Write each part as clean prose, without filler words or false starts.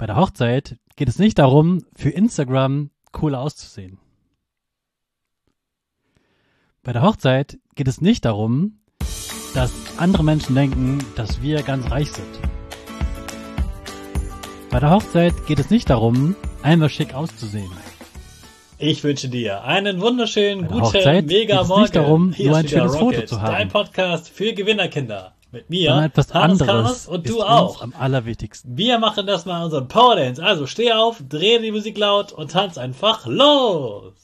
Bei der Hochzeit geht es nicht darum, für Instagram cool auszusehen. Bei der Hochzeit geht es nicht darum, dass andere Menschen denken, dass wir ganz reich sind. Bei der Hochzeit geht es nicht darum, einmal schick auszusehen. Ich wünsche dir einen wunderschönen, Bei der Hochzeit guten, mega geht es Morgen. nicht darum, Hier nur ist ein wieder schönes Foto Rocket, zu haben. dein Podcast für Gewinnerkinder. Mit Sondern mir, etwas Hannes anderes Karnes und ist du uns auch. am allerwichtigsten. Wir machen das mal unseren Powerdance. Also steh auf, dreh die Musik laut und tanz einfach los.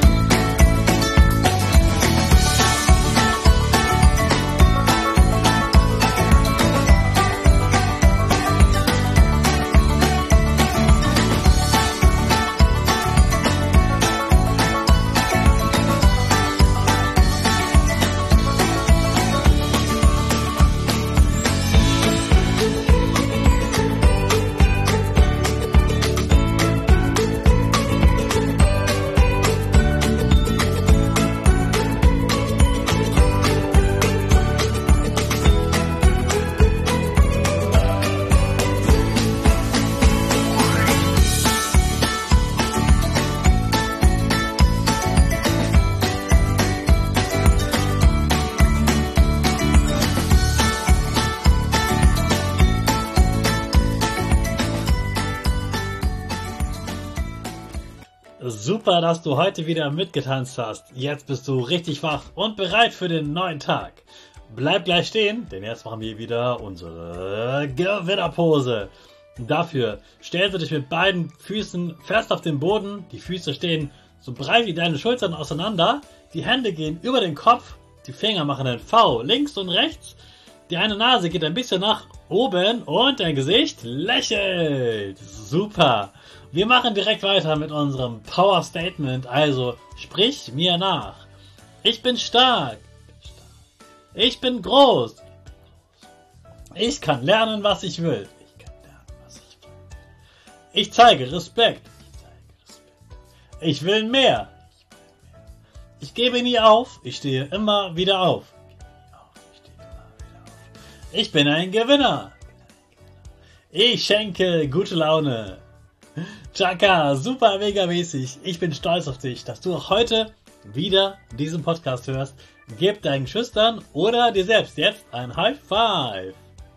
Super, dass du heute wieder mitgetanzt hast. Jetzt bist du richtig wach und bereit für den neuen Tag. Bleib gleich stehen, denn jetzt machen wir wieder unsere Gewinnerpose. Dafür stellst du dich mit beiden Füßen fest auf den Boden. Die Füße stehen so breit wie deine Schultern auseinander. Die Hände gehen über den Kopf. Die Finger machen ein V links und rechts. Die eine Nase geht ein bisschen nach oben und dein Gesicht lächelt. Super. Wir machen direkt weiter mit unserem Power Statement. Also sprich mir nach. Ich bin stark. Ich bin groß. Ich kann lernen, was ich will. Ich zeige Respekt. Ich will mehr. Ich gebe nie auf. Ich stehe immer wieder auf. Ich bin ein Gewinner. Ich schenke gute Laune. Chaka, super mega mäßig. Ich bin stolz auf dich, dass du auch heute wieder diesen Podcast hörst. Gib deinen Schüchtern oder dir selbst jetzt ein High Five.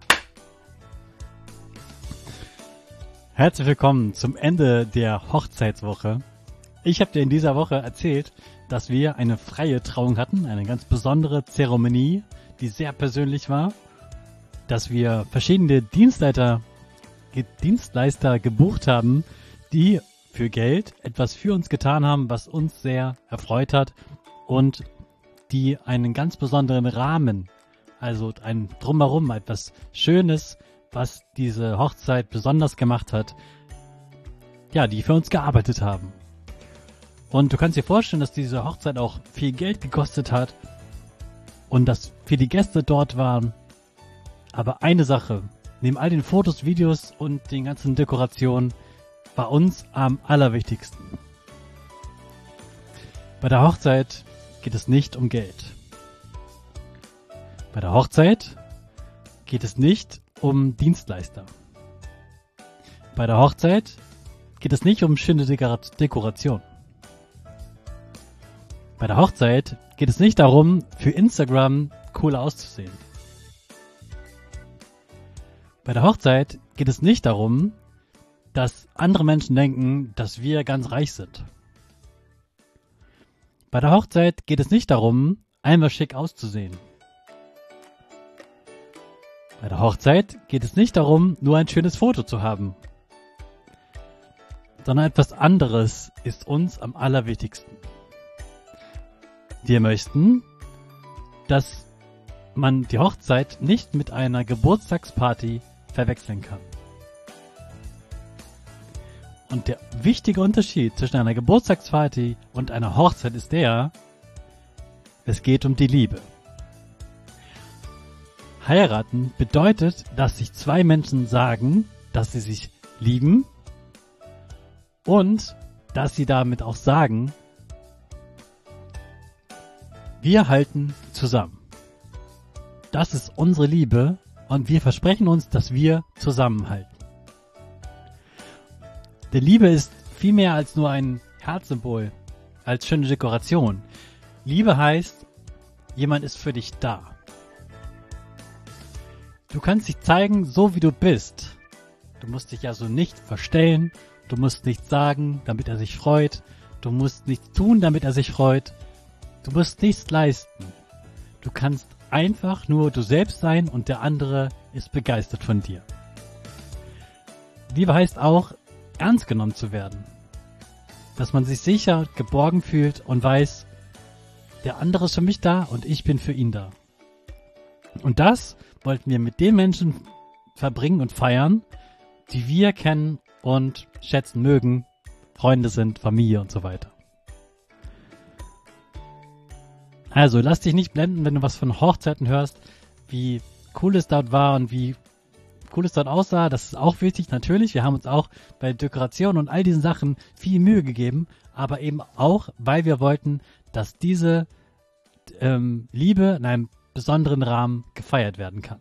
Herzlich willkommen zum Ende der Hochzeitswoche. Ich habe dir in dieser Woche erzählt, dass wir eine freie Trauung hatten, eine ganz besondere Zeremonie, die sehr persönlich war, dass wir verschiedene Dienstleister gebucht haben, die für Geld etwas für uns getan haben, was uns sehr erfreut hat und die einen ganz besonderen Rahmen, also ein Drumherum, etwas Schönes, was diese Hochzeit besonders gemacht hat, ja, die für uns gearbeitet haben. Und du kannst dir vorstellen, dass diese Hochzeit auch viel Geld gekostet hat und dass für die Gäste dort waren. Aber eine Sache, neben all den Fotos, Videos und den ganzen Dekorationen, war uns am allerwichtigsten. Bei der Hochzeit geht es nicht um Geld. Bei der Hochzeit geht es nicht um Dienstleister. Bei der Hochzeit geht es nicht um schöne Dekoration. Bei der Hochzeit geht es nicht darum, für Instagram cool auszusehen. Bei der Hochzeit geht es nicht darum, dass andere Menschen denken, dass wir ganz reich sind. Bei der Hochzeit geht es nicht darum, einmal schick auszusehen. Bei der Hochzeit geht es nicht darum, nur ein schönes Foto zu haben. Sondern etwas anderes ist uns am allerwichtigsten. Wir möchten, dass man die Hochzeit nicht mit einer Geburtstagsparty verwechseln kann. Und der wichtige Unterschied zwischen einer Geburtstagsparty und einer Hochzeit ist es geht um die Liebe. Heiraten bedeutet, dass sich zwei Menschen sagen, dass sie sich lieben und dass sie damit auch sagen, wir halten zusammen. Das ist unsere Liebe und wir versprechen uns, dass wir zusammenhalten. Denn Liebe ist viel mehr als nur ein Herzsymbol, als schöne Dekoration. Liebe heißt, jemand ist für dich da. Du kannst dich zeigen, so wie du bist. Du musst dich also nicht verstellen, du musst nichts sagen, damit er sich freut, du musst nichts tun, damit er sich freut, du musst nichts leisten. Du kannst einfach nur du selbst sein und der andere ist begeistert von dir. Liebe heißt auch, ernst genommen zu werden. Dass man sich sicher, geborgen fühlt und weiß, der andere ist für mich da und ich bin für ihn da. Und das wollten wir mit den Menschen verbringen und feiern, die wir kennen und schätzen mögen, Freunde sind, Familie und so weiter. Also lass dich nicht blenden, wenn du was von Hochzeiten hörst, wie cool es dort war und wie cool es dort aussah. Das ist auch wichtig, natürlich. Wir haben uns auch bei Dekoration und all diesen Sachen viel Mühe gegeben, aber eben auch, weil wir wollten, dass diese Liebe in einem besonderen Rahmen gefeiert werden kann.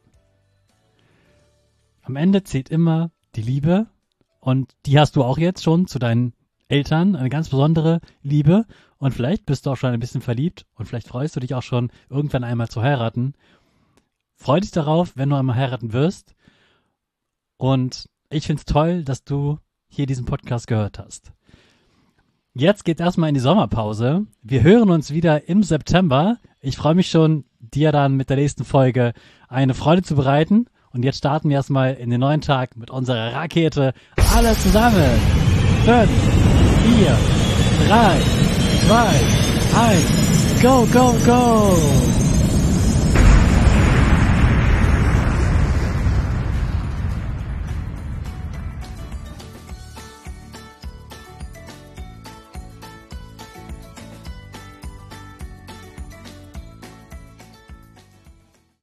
Am Ende zählt immer die Liebe und die hast du auch jetzt schon zu deinen Eltern, eine ganz besondere Liebe und vielleicht bist du auch schon ein bisschen verliebt und vielleicht freust du dich auch schon, irgendwann einmal zu heiraten. Freu dich darauf, wenn du einmal heiraten wirst und ich find's toll, dass du hier diesen Podcast gehört hast. Jetzt geht's erstmal in die Sommerpause. Wir hören uns wieder im September. Ich freue mich schon, dir dann mit der nächsten Folge eine Freude zu bereiten. Und jetzt starten wir erstmal in den neuen Tag mit unserer Rakete. Alle zusammen. 5, 4, 3, 2, 1. Go, go, go!